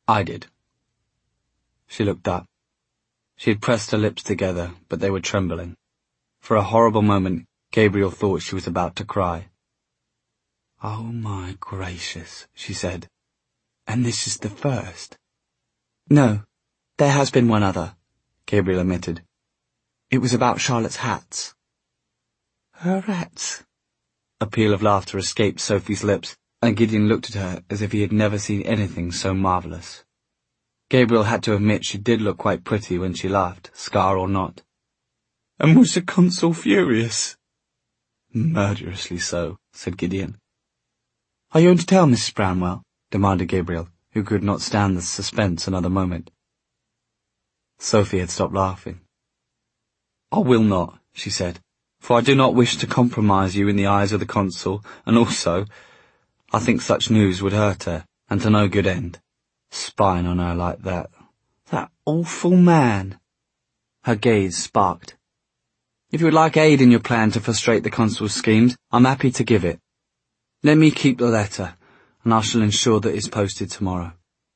I did. She looked up. She had pressed her lips together, but they were trembling. For a horrible moment, Gabriel thought she was about to cry. "Oh my gracious," she said. "And this is the first?" "No, there has been one other," Gabriel admitted. "It was about Charlotte's hats." "Her hats?" A peal of laughter escaped Sophie's lips, and Gideon looked at her as if he had never seen anything so marvellous. Gabriel had to admit she did look quite pretty when she laughed, scar or not. "And was the consul furious?" "Murderously so," said Gideon. "Are you going to tell Mrs. Branwell?" demanded Gabriel, who could not stand the suspense another moment. Sophie had stopped laughing. "I will not," she said, "for I do not wish to compromise you in the eyes of the consul, and also, I think such news would hurt her, and to no good end. Spying on her like that. That awful man." Her gaze sparked. "If you would like aid in your plan to frustrate the consul's schemes, I'm happy to give it. Let me keep the letter, and I shall ensure that it's posted tomorrow."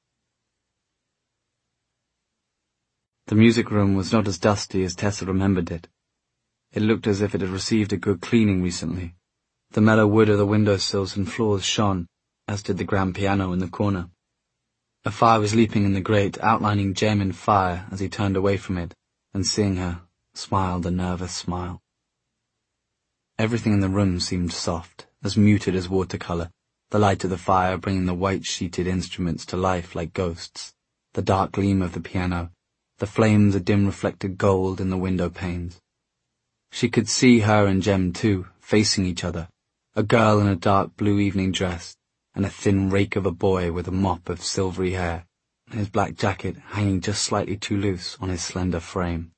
The music room was not as dusty as Tessa remembered it. It looked as if it had received a good cleaning recently. The mellow wood of the windowsills and floors shone, as did the grand piano in the corner. A fire was leaping in the grate, outlining Jem in fire as he turned away from it, and seeing her, smiled a nervous smile. Everything in the room seemed soft, as muted as watercolour, the light of the fire bringing the white-sheeted instruments to life like ghosts, the dark gleam of the piano, the flames of dim reflected gold in the window panes. She could see her and Jem too, facing each other, a girl in a dark blue evening dress, and a thin rake of a boy with a mop of silvery hair, and his black jacket hanging just slightly too loose on his slender frame.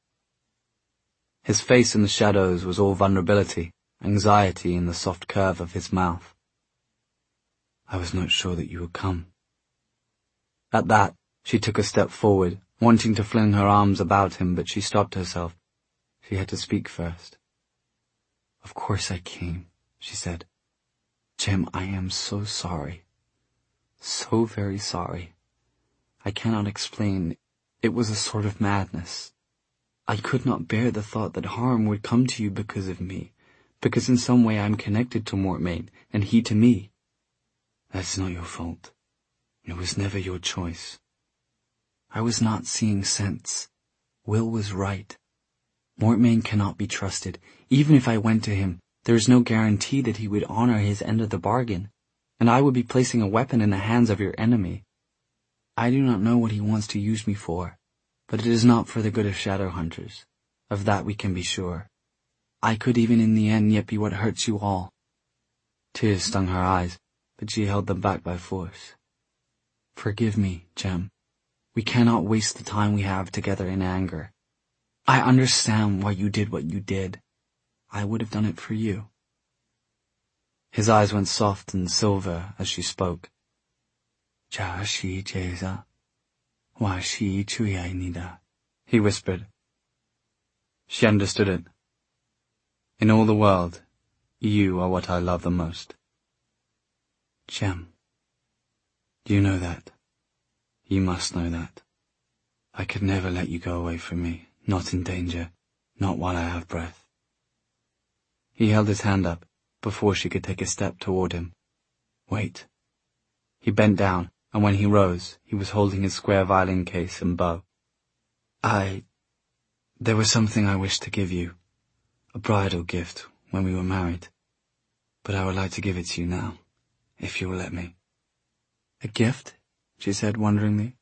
His face in the shadows was all vulnerability, anxiety in the soft curve of his mouth. "I was not sure that you would come." At that, she took a step forward, wanting to fling her arms about him, but she stopped herself. She had to speak first. "Of course I came," she said. "Jem, I am so sorry. So very sorry. I cannot explain. It was a sort of madness. I could not bear the thought that harm would come to you because of me, because in some way I am connected to Mortmain, and he to me. That's not your fault. It was never your choice. I was not seeing sense. Will was right. Mortmain cannot be trusted. Even if I went to him, there is no guarantee that he would honor his end of the bargain, and I would be placing a weapon in the hands of your enemy. I do not know what he wants to use me for, but it is not for the good of Shadowhunters. Of that we can be sure. I could even in the end yet be what hurts you all." Tears stung her eyes, but she held them back by force. "Forgive me, Jem. We cannot waste the time we have together in anger. I understand why you did what you did. I would have done it for you." His eyes went soft and silver as she spoke. He whispered. She understood it. "In all the world, you are what I love the most." "Jem, you know that. You must know that. I could never let you go away from me, not in danger, not while I have breath." He held his hand up, before she could take a step toward him. "Wait." He bent down, and when he rose, he was holding his square violin case and bow. There was something I wished to give you, a bridal gift when we were married, but I would like to give it to you now, if you will let me." "A gift?" she said wonderingly.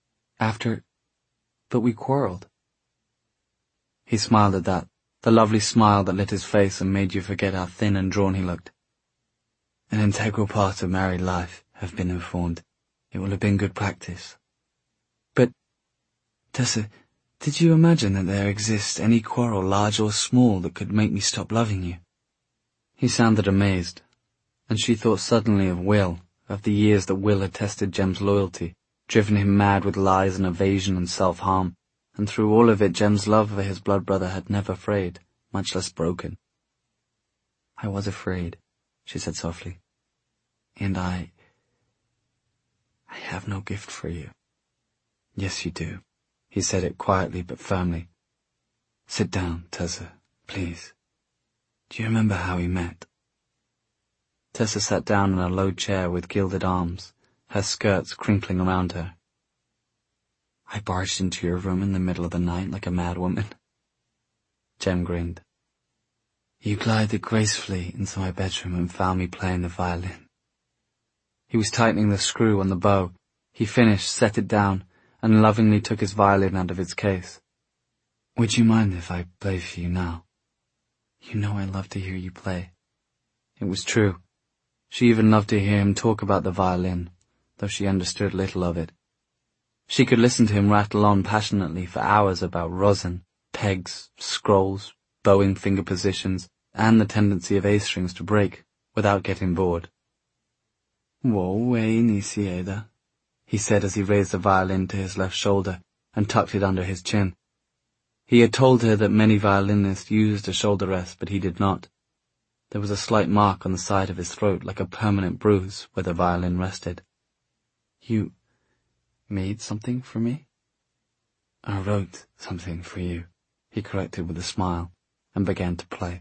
But we quarreled." He smiled at that, the lovely smile that lit his face and made you forget how thin and drawn he looked. "An integral part of married life, I've been informed. It will have been good practice." "But, Tessa, did you imagine that there exists any quarrel, large or small, that could make me stop loving you?" He sounded amazed, and she thought suddenly of Will, of the years that Will had tested Jem's loyalty, driven him mad with lies and evasion and self-harm, and through all of it Jem's love for his blood brother had never frayed, much less broken. "I was afraid," she said softly. "And I have no gift for you." Yes, you do. He said it quietly but firmly. Sit down, Tessa, please. Do you remember how we met? Tessa sat down in a low chair with gilded arms, her skirts crinkling around her. I barged into your room in the middle of the night like a madwoman. Jem grinned. You glided gracefully into my bedroom and found me playing the violin. He was tightening the screw on the bow. He finished, set it down, and lovingly took his violin out of its case. Would you mind if I play for you now? You know I love to hear you play. It was true. She even loved to hear him talk about the violin, though she understood little of it. She could listen to him rattle on passionately for hours about rosin, pegs, scrolls, bowing finger positions, and the tendency of A strings to break, without getting bored. "He said as he raised the violin to his left shoulder and tucked it under his chin. He had told her that many violinists used a shoulder rest, but he did not. There was a slight mark on the side of his throat, like a permanent bruise, where the violin rested. You made something for me? I wrote something for you, he corrected with a smile, and began to play.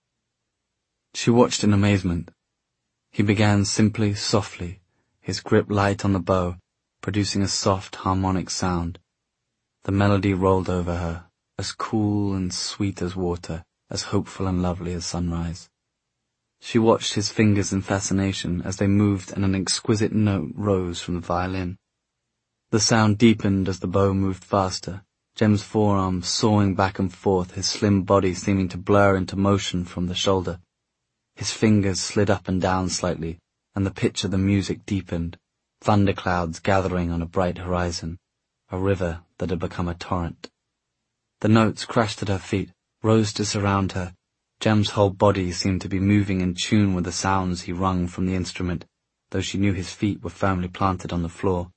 She watched in amazement. He began simply, softly, his grip light on the bow, producing a soft, harmonic sound. The melody rolled over her, as cool and sweet as water, as hopeful and lovely as sunrise. She watched his fingers in fascination as they moved and an exquisite note rose from the violin. The sound deepened as the bow moved faster, Jem's forearm sawing back and forth, his slim body seeming to blur into motion from the shoulder. His fingers slid up and down slightly, and the pitch of the music deepened, thunderclouds gathering on a bright horizon, a river that had become a torrent. The notes crashed at her feet, rose to surround her. Jem's whole body seemed to be moving in tune with the sounds he wrung from the instrument, though she knew his feet were firmly planted on the floor.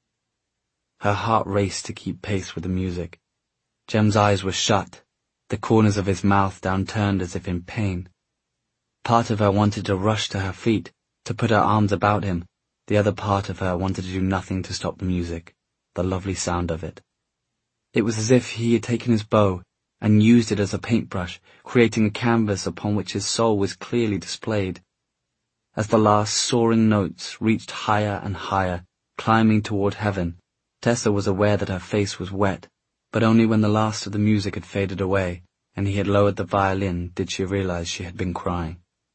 Her heart raced to keep pace with the music. Jem's eyes were shut, the corners of his mouth downturned as if in pain. Part of her wanted to rush to her feet, to put her arms about him. The other part of her wanted to do nothing to stop the music, the lovely sound of it. It was as if he had taken his bow and used it as a paintbrush, creating a canvas upon which his soul was clearly displayed. As the last soaring notes reached higher and higher, climbing toward heaven, Tessa was aware that her face was wet, but only when the last of the music had faded away and he had lowered the violin did she realize she had been crying.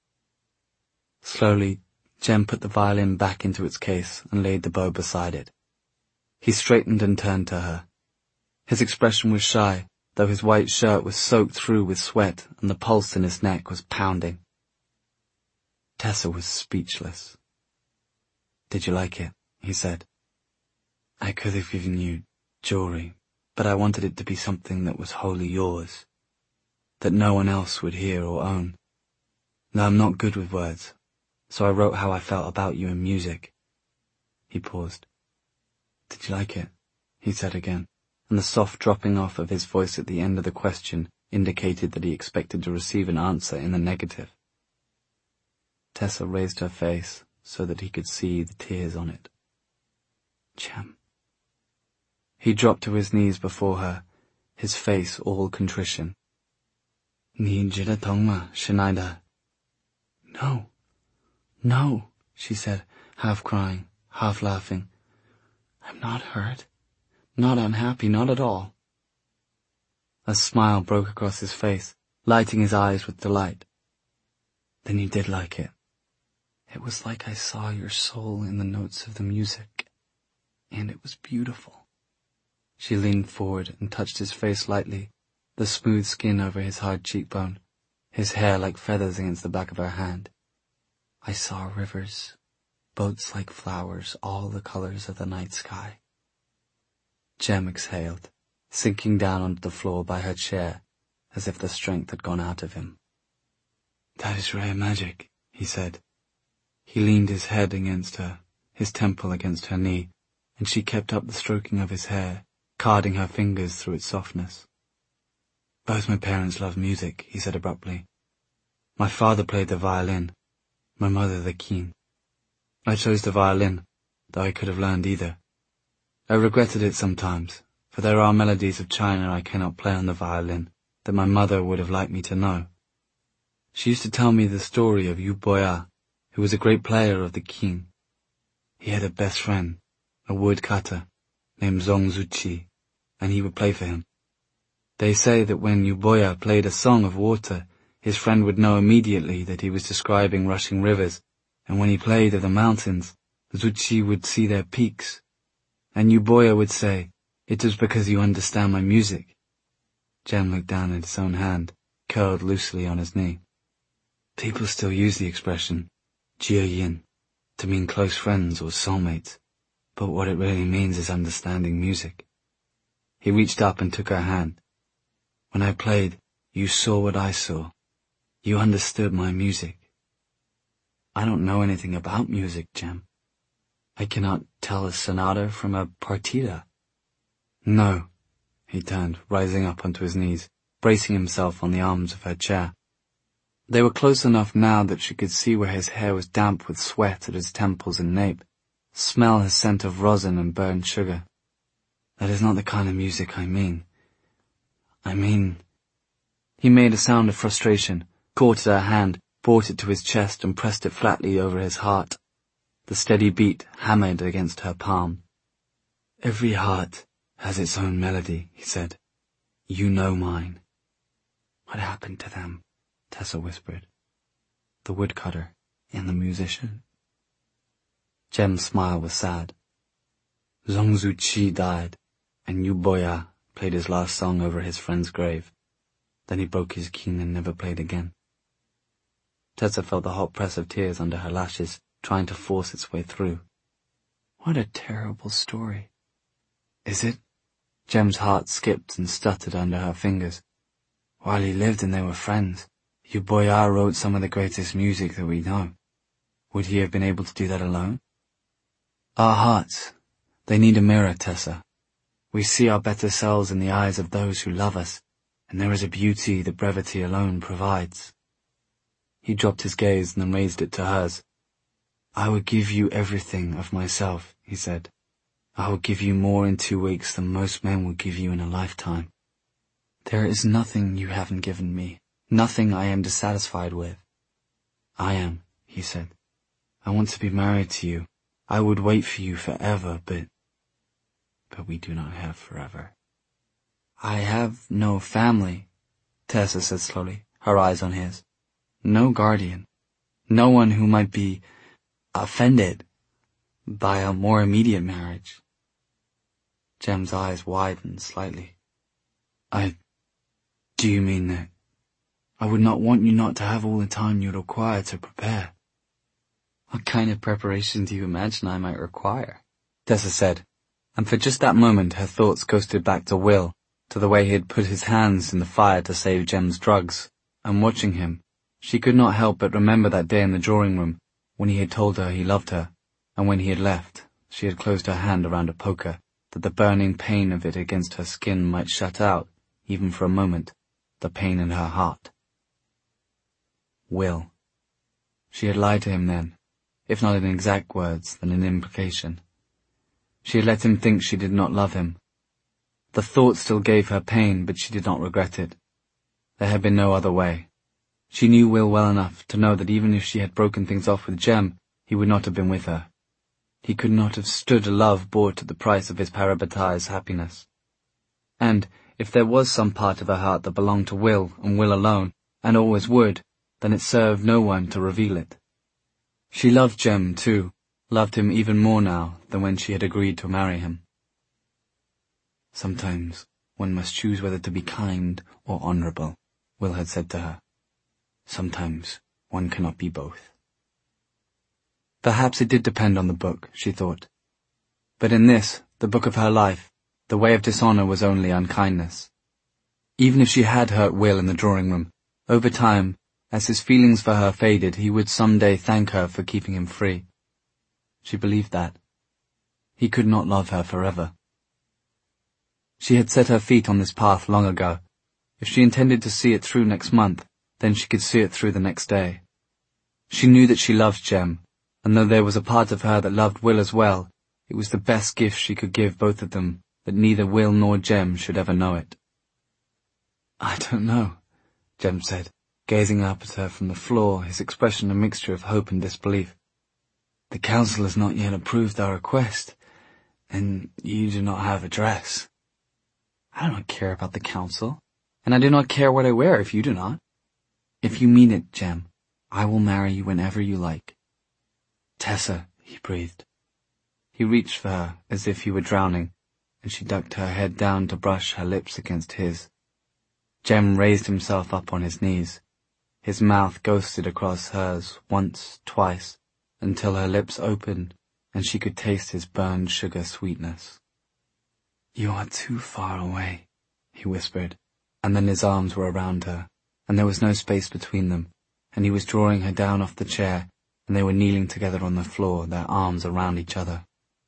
Slowly, Jem put the violin back into its case and laid the bow beside it. He straightened and turned to her. His expression was shy, though his white shirt was soaked through with sweat and the pulse in his neck was pounding. Tessa was speechless. "Did you like it?" he said. "I could have given you jewelry, but I wanted it to be something that was wholly yours, that no one else would hear or own. Now I'm not good with words, so I wrote how I felt about you in music." He paused. "Did you like it?" he said again, and the soft dropping off of his voice at the end of the question indicated that he expected to receive an answer in the negative. Tessa raised her face so that he could see the tears on it. "Jem." He dropped to his knees before her, his face all contrition. "Ni jida tongma, Shinaida." "No, no," she said, half crying, half laughing. "I'm not hurt, not unhappy, not at all." A smile broke across his face, lighting his eyes with delight. "Then you did like it. It was like I saw your soul in the notes of the music, and it was beautiful." She leaned forward and touched his face lightly, the smooth skin over his hard cheekbone, his hair like feathers against the back of her hand. "I saw rivers, boats like flowers, all the colors of the night sky." Jem exhaled, sinking down onto the floor by her chair, as if the strength had gone out of him. "That is rare magic," he said. He leaned his head against her, his temple against her knee, and she kept up the stroking of his hair, carding her fingers through its softness. "Both my parents loved music," he said abruptly. "My father played the violin, my mother the keen. I chose the violin, though I could have learned either. I regretted it sometimes, for there are melodies of China I cannot play on the violin that my mother would have liked me to know. She used to tell me the story of Yu Boya, who was a great player of the qin. He had a best friend, a woodcutter, named Zong Zuchi, and he would play for him. They say that when Yu Boya played a song of water, his friend would know immediately that he was describing rushing rivers, and when he played of the mountains, Zuchi would see their peaks, and Yu Boya would say, "It is because you understand my music." Jem looked down at his own hand, curled loosely on his knee. People still use the expression, Jie Yin, to mean close friends or soulmates, but what it really means is understanding music. He reached up and took her hand. When I played, you saw what I saw. You understood my music. I don't know anything about music, Jem. I cannot tell a sonata from a partita. No, he turned, rising up onto his knees, bracing himself on the arms of her chair. They were close enough now that she could see where his hair was damp with sweat at his temples and nape, smell his scent of rosin and burnt sugar. That is not the kind of music I mean. He made a sound of frustration, caught at her hand, brought it to his chest and pressed it flatly over his heart. The steady beat hammered against her palm. Every heart has its own melody, he said. You know mine. What happened to them? Tessa whispered. The woodcutter and the musician. Jem's smile was sad. Zong Zuchi died, and Yu Boya played his last song over his friend's grave. Then he broke his qin and never played again. Tessa felt the hot press of tears under her lashes, trying to force its way through. What a terrible story. Is it? Jem's heart skipped and stuttered under her fingers. While he lived and they were friends, Yu Boya wrote some of the greatest music that we know. Would he have been able to do that alone? Our hearts, they need a mirror, Tessa. We see our better selves in the eyes of those who love us, and there is a beauty that brevity alone provides. He dropped his gaze and then raised it to hers. I will give you everything of myself, he said. I will give you more in 2 weeks than most men will give you in a lifetime. There is nothing you haven't given me, nothing I am dissatisfied with. I am, he said. I want to be married to you. I would wait for you forever, but we do not have forever. I have no family, Tessa said slowly, her eyes on his. No guardian. No one who might be offended by a more immediate marriage. Jem's eyes widened slightly. Do you mean that? I would not want you not to have all the time you'd require to prepare. What kind of preparation do you imagine I might require? Tessa said, and for just that moment her thoughts coasted back to Will, to the way he had put his hands in the fire to save Jem's drugs, and watching him, she could not help but remember that day in the drawing room, when he had told her he loved her, and when he had left, she had closed her hand around a poker, that the burning pain of it against her skin might shut out, even for a moment, the pain in her heart. Will. She had lied to him then, if not in exact words, then in implication. She had let him think she did not love him. The thought still gave her pain, but she did not regret it. There had been no other way. She knew Will well enough to know that even if she had broken things off with Jem, he would not have been with her. He could not have stood a love bought at the price of his parabatai's happiness. And if there was some part of her heart that belonged to Will and Will alone, and always would, then it served no one to reveal it. She loved Jem too, loved him even more now than when she had agreed to marry him. Sometimes one must choose whether to be kind or honourable, Will had said to her. Sometimes one cannot be both. Perhaps it did depend on the book, she thought. But in this, the book of her life, the way of dishonour was only unkindness. Even if she had hurt Will in the drawing room, over time, as his feelings for her faded, he would some day thank her for keeping him free. She believed that. He could not love her forever. She had set her feet on this path long ago. If she intended to see it through next month, then she could see it through the next day. She knew that she loved Jem, and though there was a part of her that loved Will as well, It was the best gift she could give both of them, that neither Will nor Jem should ever know it. "I don't know," Jem said, gazing up at her from the floor, his expression a mixture of hope and disbelief. "The council has not yet approved our request, and you do not have a dress." "I do not care about the council, and I do not care what I wear if you do not." "If you mean it, Jem, I will marry you whenever you like." "Tessa," he breathed. He reached for her as if he were drowning, and she ducked her head down to brush her lips against his. Jem raised himself up on his knees. His mouth ghosted across hers once, twice, until her lips opened and she could taste his burned sugar sweetness. "You are too far away," he whispered, and then his arms were around her, and there was no space between them, and he was drawing her down off the chair, and they were kneeling together on the floor, their arms around each other.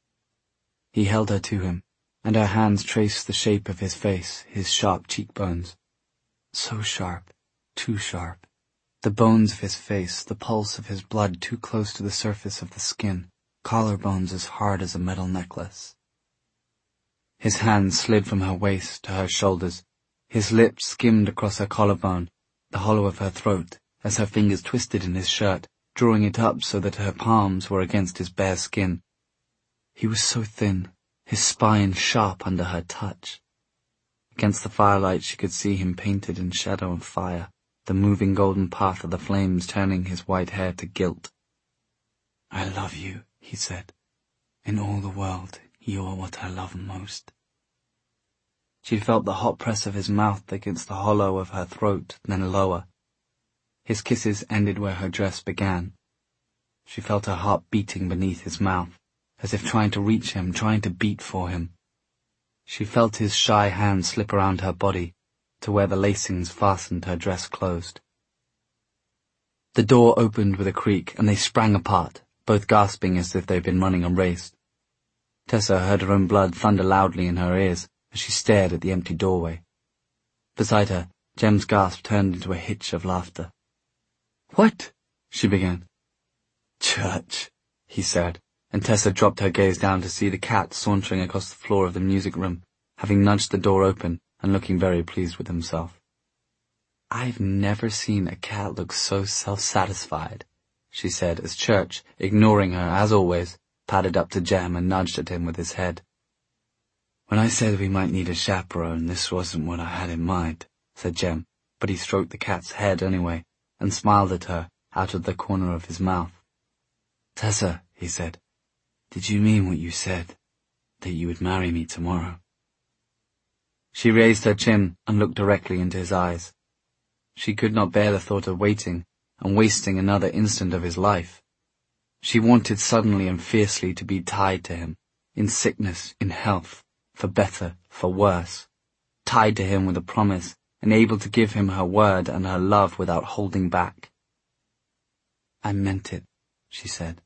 He held her to him, and her hands traced the shape of his face, his sharp cheekbones. So sharp, too sharp. The bones of his face, the pulse of his blood too close to the surface of the skin, collarbones as hard as a metal necklace. His hands slid from her waist to her shoulders. His lips skimmed across her collarbone, the hollow of her throat, as her fingers twisted in his shirt, drawing it up so that her palms were against his bare skin. He was so thin, his spine sharp under her touch. Against the firelight she could see him painted in shadow and fire, the moving golden path of the flames turning his white hair to gilt. "I love you," he said. "In all the world, you are what I love most." She felt the hot press of his mouth against the hollow of her throat, then lower. His kisses ended where her dress began. She felt her heart beating beneath his mouth, as if trying to reach him, trying to beat for him. She felt his shy hand slip around her body, to where the lacings fastened her dress closed. The door opened with a creak, and they sprang apart, both gasping as if they'd been running a race. Tessa heard her own blood thunder loudly in her ears as she stared at the empty doorway. Beside her, Jem's gasp turned into a hitch of laughter. "What?" she began. "Church," he said, and Tessa dropped her gaze down to see the cat sauntering across the floor of the music room, having nudged the door open and looking very pleased with himself. "I've never seen a cat look so self-satisfied," she said as Church, ignoring her as always, padded up to Jem and nudged at him with his head. "When I said we might need a chaperone, this wasn't what I had in mind," said Jem, but he stroked the cat's head anyway, and smiled at her out of the corner of his mouth. "Tessa," he said, "did you mean what you said, that you would marry me tomorrow?" She raised her chin and looked directly into his eyes. She could not bear the thought of waiting and wasting another instant of his life. She wanted suddenly and fiercely to be tied to him, in sickness, in health, for better, for worse, tied to him with a promise, and able to give him her word and her love without holding back. "I meant it," she said.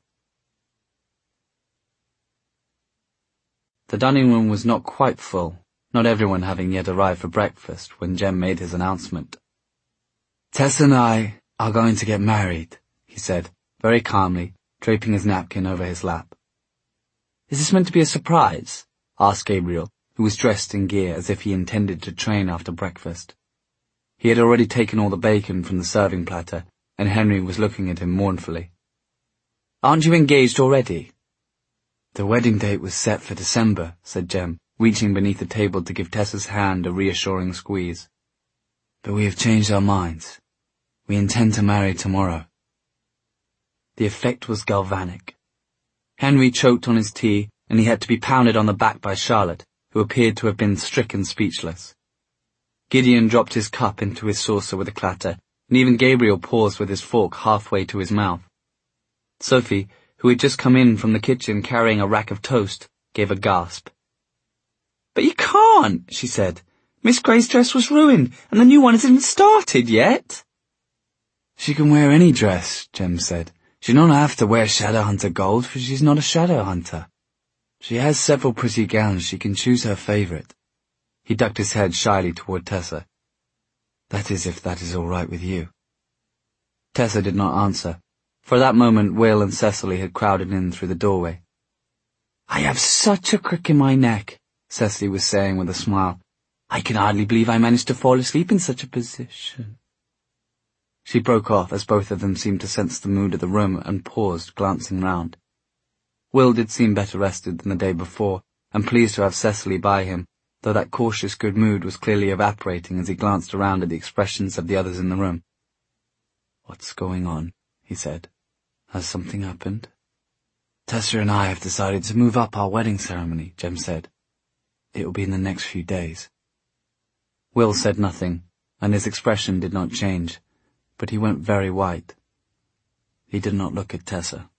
The dining room was not quite full, not everyone having yet arrived for breakfast when Jem made his announcement. "Tess and I are going to get married," he said, very calmly, draping his napkin over his lap. "Is this meant to be a surprise?" asked Gabriel, who was dressed in gear as if he intended to train after breakfast. He had already taken all the bacon from the serving platter, and Henry was looking at him mournfully. "Aren't you engaged already?" "The wedding date was set for December," said Jem, reaching beneath the table to give Tessa's hand a reassuring squeeze. "But we have changed our minds. We intend to marry tomorrow." The effect was galvanic. Henry choked on his tea, and he had to be pounded on the back by Charlotte, who appeared to have been stricken speechless. Gideon dropped his cup into his saucer with a clatter, and even Gabriel paused with his fork halfway to his mouth. Sophie, who had just come in from the kitchen carrying a rack of toast, gave a gasp. "But you can't," she said. "Miss Gray's dress was ruined, and the new one isn't started yet." "She can wear any dress," Jem said. "She don't have to wear Shadowhunter gold, for she's not a Shadowhunter. She has several pretty gowns. She can choose her favourite." He ducked his head shyly toward Tessa. "That is, if that is all right with you." Tessa did not answer. For that moment Will and Cecily had crowded in through the doorway. "I have such a crick in my neck," Cecily was saying with a smile. "I can hardly believe I managed to fall asleep in such a position." She broke off as both of them seemed to sense the mood of the room and paused, glancing round. Will did seem better rested than the day before, and pleased to have Cecily by him, though that cautious good mood was clearly evaporating as he glanced around at the expressions of the others in the room. "What's going on?" he said. "Has something happened?" "Tessa and I have decided to move up our wedding ceremony," Jem said. "It will be in the next few days." Will said nothing, and his expression did not change, but he went very white. He did not look at Tessa.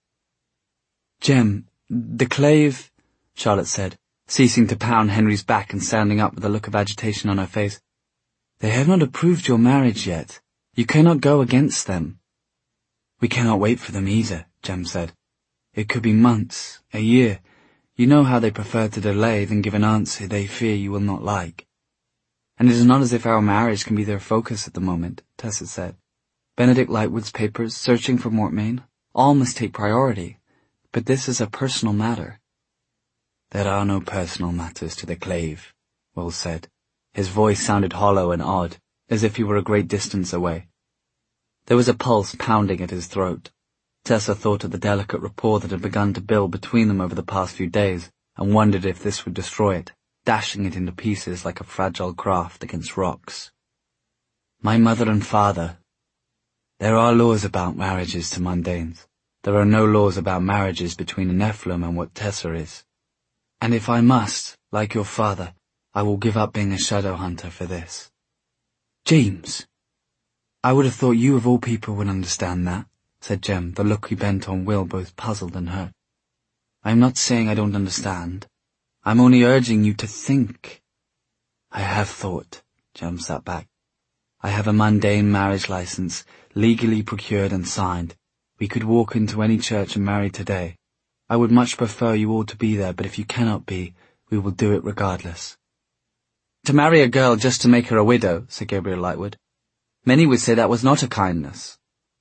"Jem, the Clave," Charlotte said, ceasing to pound Henry's back and standing up with a look of agitation on her face. "They have not approved your marriage yet. You cannot go against them." "We cannot wait for them either," Jem said. "It could be months, a year. You know how they prefer to delay than give an answer they fear you will not like." "And it is not as if our marriage can be their focus at the moment," Tessa said. "Benedict Lightwood's papers, searching for Mortmain, all must take priority. But this is a personal matter." "There are no personal matters to the Clave," Will said. His voice sounded hollow and odd, as if he were a great distance away. There was a pulse pounding at his throat. Tessa thought of the delicate rapport that had begun to build between them over the past few days, and wondered if this would destroy it, dashing it into pieces like a fragile craft against rocks. "My mother and father. There are laws about marriages to mundanes. There are no laws about marriages between a Nephilim and what Tessa is. And if I must, like your father, I will give up being a shadow hunter for this." "James! I would have thought you of all people would understand that," said Jem, the look he bent on Will both puzzled and hurt. "I am not saying I don't understand. I am only urging you to think." "I have thought," Jem sat back. "I have a mundane marriage license, legally procured and signed. We could walk into any church and marry today. I would much prefer you all to be there, but if you cannot be, we will do it regardless." "To marry a girl just to make her a widow," said Gabriel Lightwood. "Many would say that was not a kindness."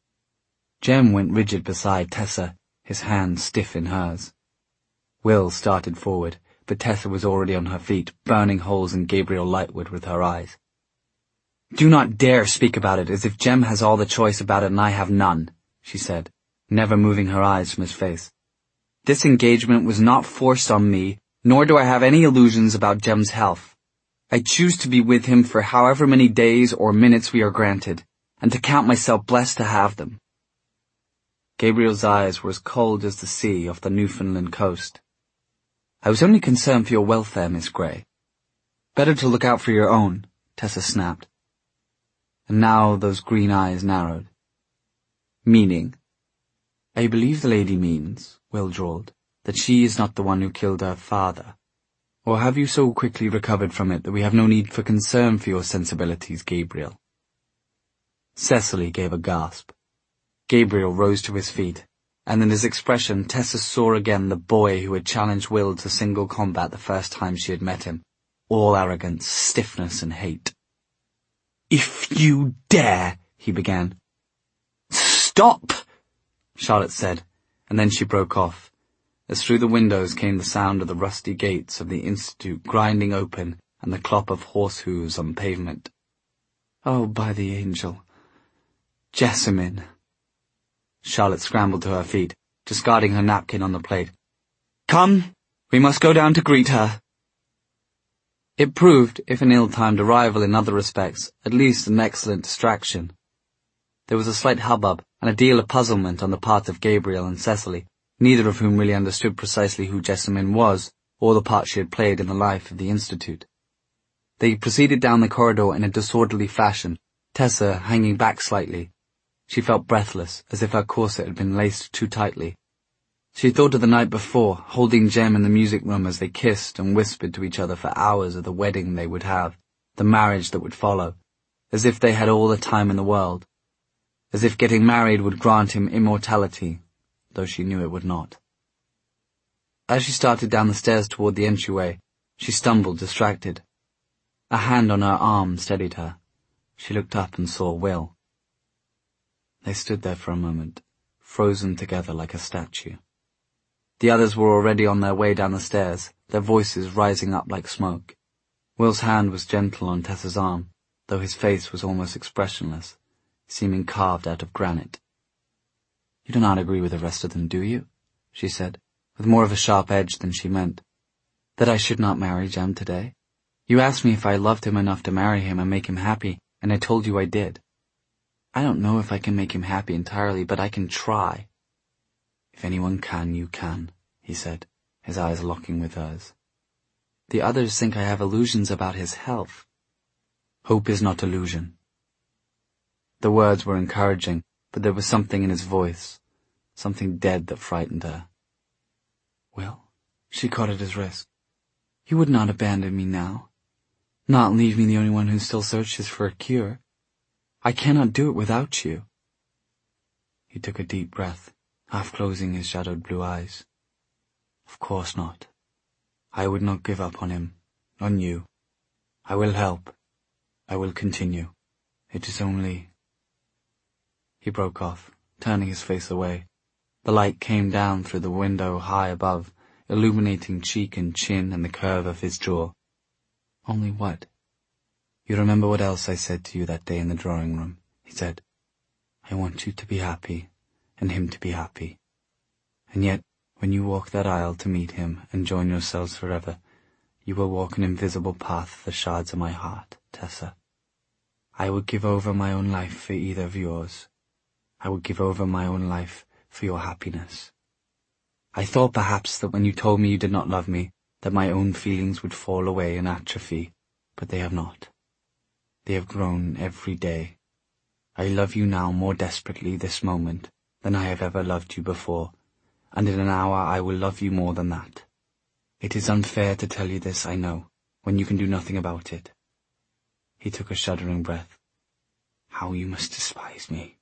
Jem went rigid beside Tessa, his hand stiff in hers. Will started forward, but Tessa was already on her feet, burning holes in Gabriel Lightwood with her eyes. "Do not dare speak about it as if Jem has all the choice about it and I have none," she said, never moving her eyes from his face. "This engagement was not forced on me, nor do I have any illusions about Jem's health. I choose to be with him for however many days or minutes we are granted, and to count myself blessed to have them." Gabriel's eyes were as cold as the sea off the Newfoundland coast. "I was only concerned for your welfare, Miss Grey." "Better to look out for your own," Tessa snapped. And now those green eyes narrowed. "Meaning?" "I believe the lady means," Will drawled, "that she is not the one who killed her father. Or have you so quickly recovered from it that we have no need for concern for your sensibilities, Gabriel?" Cecily gave a gasp. Gabriel rose to his feet, and in his expression Tessa saw again the boy who had challenged Will to single combat the first time she had met him, all arrogance, stiffness, and hate. "If you dare," he began. "Stop!" Charlotte said, and then she broke off, as through the windows came the sound of the rusty gates of the Institute grinding open and the clop of horse hooves on pavement. "Oh, by the angel! Jessamine!" Charlotte scrambled to her feet, discarding her napkin on the plate. "Come, we must go down to greet her." It proved, if an ill-timed arrival in other respects, at least an excellent distraction. There was a slight hubbub and a deal of puzzlement on the part of Gabriel and Cecily, neither of whom really understood precisely who Jessamine was, or the part she had played in the life of the Institute. They proceeded down the corridor in a disorderly fashion, Tessa hanging back slightly. She felt breathless, as if her corset had been laced too tightly. She thought of the night before, holding Jem in the music room as they kissed and whispered to each other for hours of the wedding they would have, the marriage that would follow, as if they had all the time in the world, as if getting married would grant him immortality, though she knew it would not. As she started down the stairs toward the entryway, she stumbled, distracted. A hand on her arm steadied her. She looked up and saw Will. They stood there for a moment, frozen together like a statue. The others were already on their way down the stairs, their voices rising up like smoke. Will's hand was gentle on Tessa's arm, though his face was almost expressionless, seeming carved out of granite. "You do not agree with the rest of them, do you?" she said, with more of a sharp edge than she meant. "That I should not marry Jem today? You asked me if I loved him enough to marry him and make him happy, and I told you I did. I don't know if I can make him happy entirely, but I can try." "If anyone can, you can," he said, his eyes locking with hers. "The others think I have illusions about his health." "Hope is not illusion." The words were encouraging, but there was something in his voice, something dead that frightened her. "Will," she caught at his wrist, "you would not abandon me now, not leave me the only one who still searches for a cure. I cannot do it without you." He took a deep breath, half closing his shadowed blue eyes. "Of course not. I would not give up on him, on you. I will help. I will continue. It is only—" He broke off, turning his face away. The light came down through the window high above, illuminating cheek and chin and the curve of his jaw. "Only what?" "You remember what else I said to you that day in the drawing room," he said. "I want you to be happy, and him to be happy. And yet, when you walk that aisle to meet him and join yourselves forever, you will walk an invisible path of the shards of my heart, Tessa. I would give over my own life for either of yours. I would give over my own life for your happiness. I thought perhaps that when you told me you did not love me, that my own feelings would fall away and atrophy, but they have not. They have grown every day. I love you now more desperately this moment than I have ever loved you before, and in an hour I will love you more than that. It is unfair to tell you this, I know, when you can do nothing about it." He took a shuddering breath. "How you must despise me."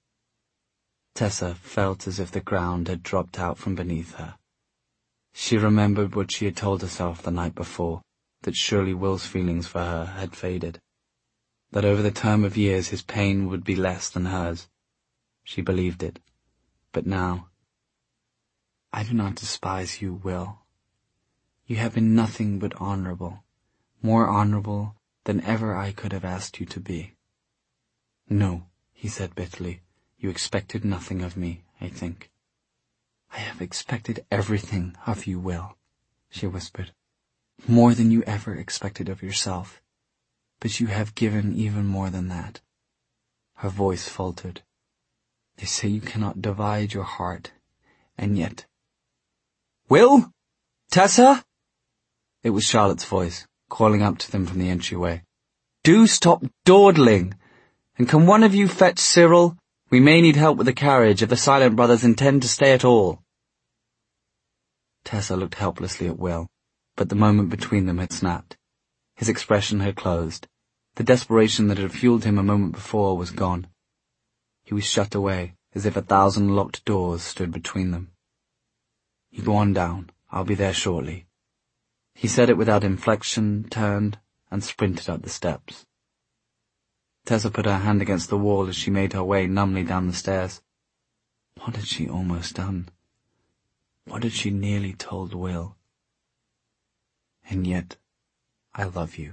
Tessa felt as if the ground had dropped out from beneath her. She remembered what she had told herself the night before, that surely Will's feelings for her had faded, that over the term of years his pain would be less than hers. She believed it. But now— "I do not despise you, Will. You have been nothing but honorable, more honorable than ever I could have asked you to be." "No," he said bitterly, "you expected nothing of me, I think." "I have expected everything of you, Will," she whispered, "more than you ever expected of yourself. But you have given even more than that." Her voice faltered. "They say you cannot divide your heart, and yet—" "Will? Tessa?" It was Charlotte's voice, calling up to them from the entryway. "Do stop dawdling! And can one of you fetch Cyril? We may need help with the carriage if the Silent brothers intend to stay at all." Tessa looked helplessly at Will, but the moment between them had snapped. His expression had closed. The desperation that had fueled him a moment before was gone. He was shut away, as if 1,000 locked doors stood between them. "You go on down. I'll be there shortly." He said it without inflection, turned, and sprinted up the steps. Tessa put her hand against the wall as she made her way numbly down the stairs. What had she almost done? What had she nearly told Will? "And yet, I love you."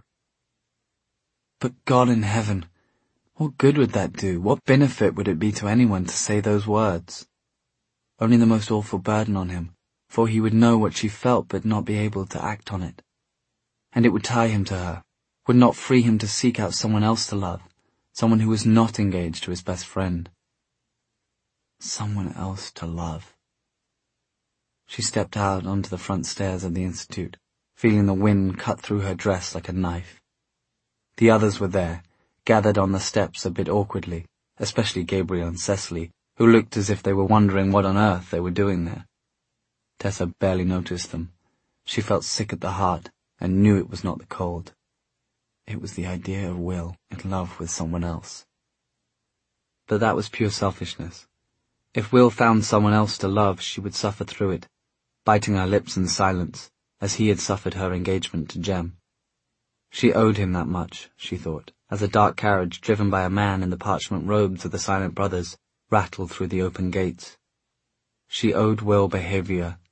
But God in heaven, what good would that do? What benefit would it be to anyone to say those words? Only the most awful burden on him, for he would know what she felt but not be able to act on it. And it would tie him to her, would not free him to seek out someone else to love, someone who was not engaged to his best friend. Someone else to love. She stepped out onto the front stairs of the Institute, feeling the wind cut through her dress like a knife. The others were there, gathered on the steps a bit awkwardly, especially Gabriel and Cecily, who looked as if they were wondering what on earth they were doing there. Tessa barely noticed them. She felt sick at the heart and knew it was not the cold. It was the idea of Will in love with someone else. But that was pure selfishness. If Will found someone else to love, she would suffer through it, biting her lips in silence, as he had suffered her engagement to Jem. She owed him that much, she thought, as a dark carriage driven by a man in the parchment robes of the Silent brothers rattled through the open gates. She owed Will behaviour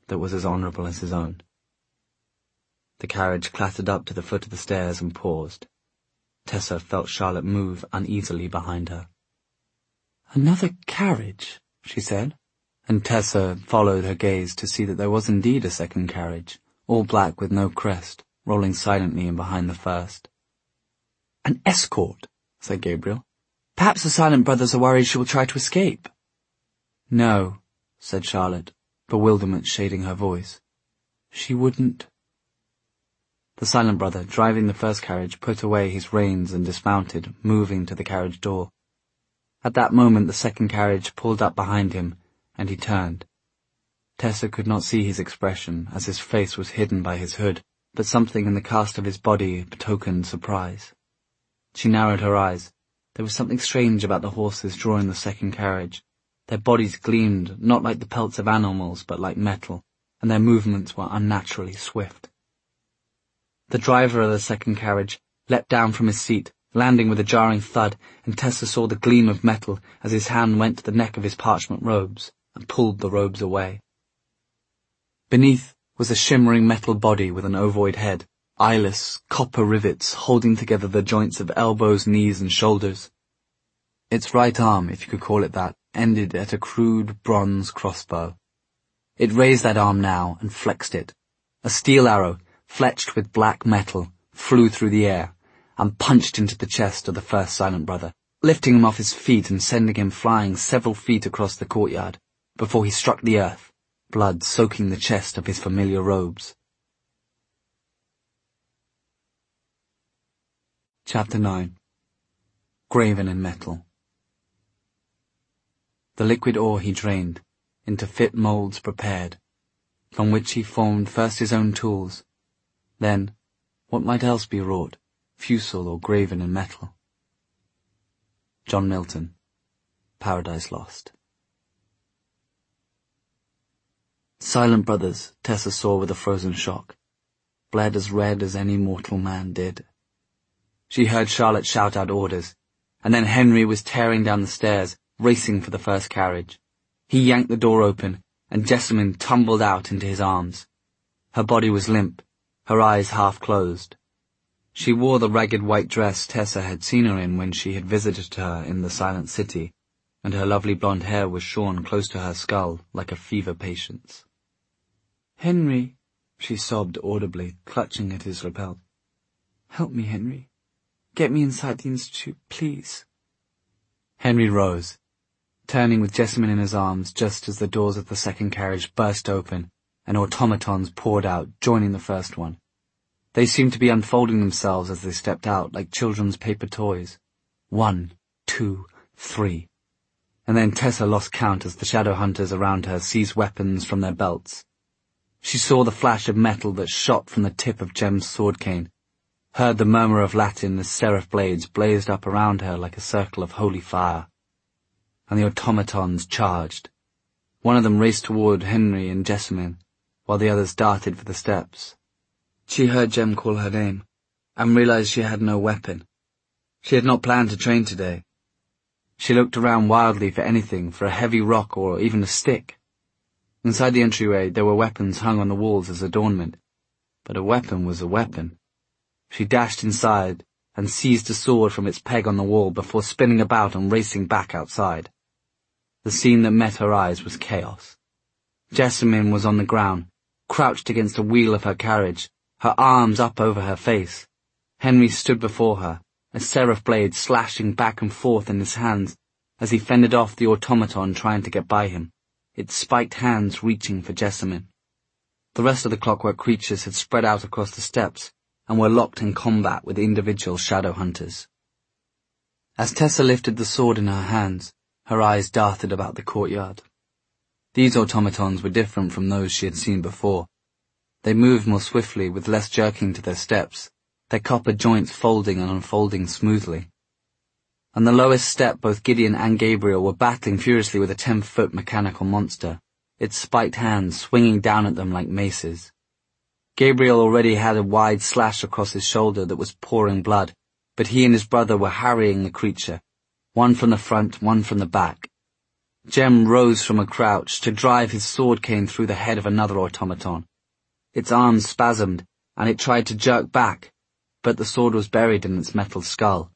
that was as honourable as his own. The carriage clattered up to the foot of the stairs and paused. Tessa felt Charlotte move uneasily behind her. "Another carriage," she said, and Tessa followed her gaze to see that there was indeed a second carriage, all black with no crest, rolling silently in behind the first. "An escort," said Gabriel. "Perhaps the Silent Brothers are worried she will try to escape." "No," said Charlotte, bewilderment shading her voice. "She wouldn't." The Silent Brother, driving the first carriage, put away his reins and dismounted, moving to the carriage door. At that moment the second carriage pulled up behind him, and he turned. Tessa could not see his expression, as his face was hidden by his hood, but something in the cast of his body betokened surprise. She narrowed her eyes. There was something strange about the horses drawing the second carriage. Their bodies gleamed, not like the pelts of animals, but like metal, and their movements were unnaturally swift. The driver of the second carriage leapt down from his seat, landing with a jarring thud, and Tessa saw the gleam of metal as his hand went to the neck of his parchment robes and pulled the robes away. Beneath was a shimmering metal body with an ovoid head, eyeless, copper rivets holding together the joints of elbows, knees, and shoulders. Its right arm, if you could call it that, ended at a crude bronze crossbow. It raised that arm now and flexed it. A steel arrow, fletched with black metal, flew through the air and punched into the chest of the first Silent Brother, lifting him off his feet and sending him flying several feet across the courtyard before he struck the earth, blood soaking the chest of his familiar robes. Chapter 9. Graven in Metal. The liquid ore he drained into fit moulds prepared, from which he formed first his own tools. Then, what might else be wrought, fusel or graven in metal? John Milton, Paradise Lost. Silent Brothers, Tessa saw with a frozen shock, bled as red as any mortal man did. She heard Charlotte shout out orders, and then Henry was tearing down the stairs, racing for the first carriage. He yanked the door open, and Jessamine tumbled out into his arms. Her body was limp, her eyes half closed. She wore the ragged white dress Tessa had seen her in when she had visited her in the Silent City, and her lovely blonde hair was shorn close to her skull like a fever patient's. "Henry," she sobbed audibly, clutching at his lapel. "Help me, Henry. Get me inside the Institute, please." Henry rose, turning with Jessamine in his arms just as the doors of the second carriage burst open and automatons poured out, joining the first one. They seemed to be unfolding themselves as they stepped out, like children's paper toys. 1, 2, 3. And then Tessa lost count as the shadow hunters around her seized weapons from their belts. She saw the flash of metal that shot from the tip of Jem's sword cane, heard the murmur of Latin as seraph blades blazed up around her like a circle of holy fire. And the automatons charged. One of them raced toward Henry and Jessamine, while the others darted for the steps. She heard Jem call her name, and realized she had no weapon. She had not planned to train today. She looked around wildly for anything, for a heavy rock or even a stick. Inside the entryway there were weapons hung on the walls as adornment, but a weapon was a weapon. She dashed inside and seized a sword from its peg on the wall before spinning about and racing back outside. The scene that met her eyes was chaos. Jessamine was on the ground, crouched against a wheel of her carriage, her arms up over her face. Henry stood before her, a seraph blade slashing back and forth in his hands as he fended off the automaton trying to get by him, its spiked hands reaching for Jessamine. The rest of the clockwork creatures had spread out across the steps and were locked in combat with individual shadow hunters. As Tessa lifted the sword in her hands, her eyes darted about the courtyard. These automatons were different from those she had seen before. They moved more swiftly, with less jerking to their steps, their copper joints folding and unfolding smoothly. On the lowest step both Gideon and Gabriel were battling furiously with a 10-foot mechanical monster, its spiked hands swinging down at them like maces. Gabriel already had a wide slash across his shoulder that was pouring blood, but he and his brother were harrying the creature, one from the front, one from the back. Jem rose from a crouch to drive his sword cane through the head of another automaton. Its arms spasmed, and it tried to jerk back, but the sword was buried in its metal skull.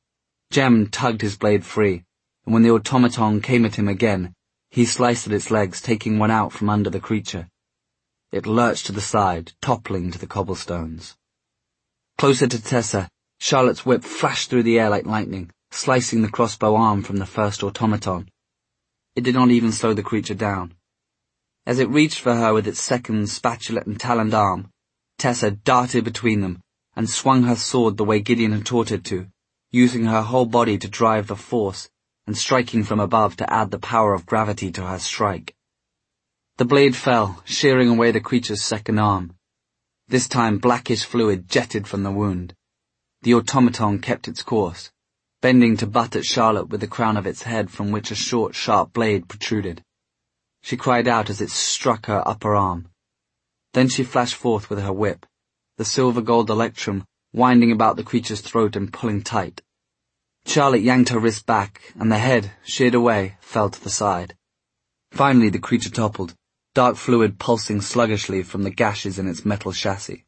Jem tugged his blade free, and when the automaton came at him again, he sliced at its legs, taking one out from under the creature. It lurched to the side, toppling to the cobblestones. Closer to Tessa, Charlotte's whip flashed through the air like lightning, slicing the crossbow arm from the first automaton. It did not even slow the creature down. As it reached for her with its second spatulate and taloned arm, Tessa darted between them and swung her sword the way Gideon had taught her to, using her whole body to drive the force and striking from above to add the power of gravity to her strike. The blade fell, shearing away the creature's second arm. This time blackish fluid jetted from the wound. The automaton kept its course, bending to butt at Charlotte with the crown of its head from which a short, sharp blade protruded. She cried out as it struck her upper arm. Then she flashed forth with her whip, the silver-gold electrum winding about the creature's throat and pulling tight. Charlotte yanked her wrist back, and the head, sheared away, fell to the side. Finally the creature toppled, dark fluid pulsing sluggishly from the gashes in its metal chassis.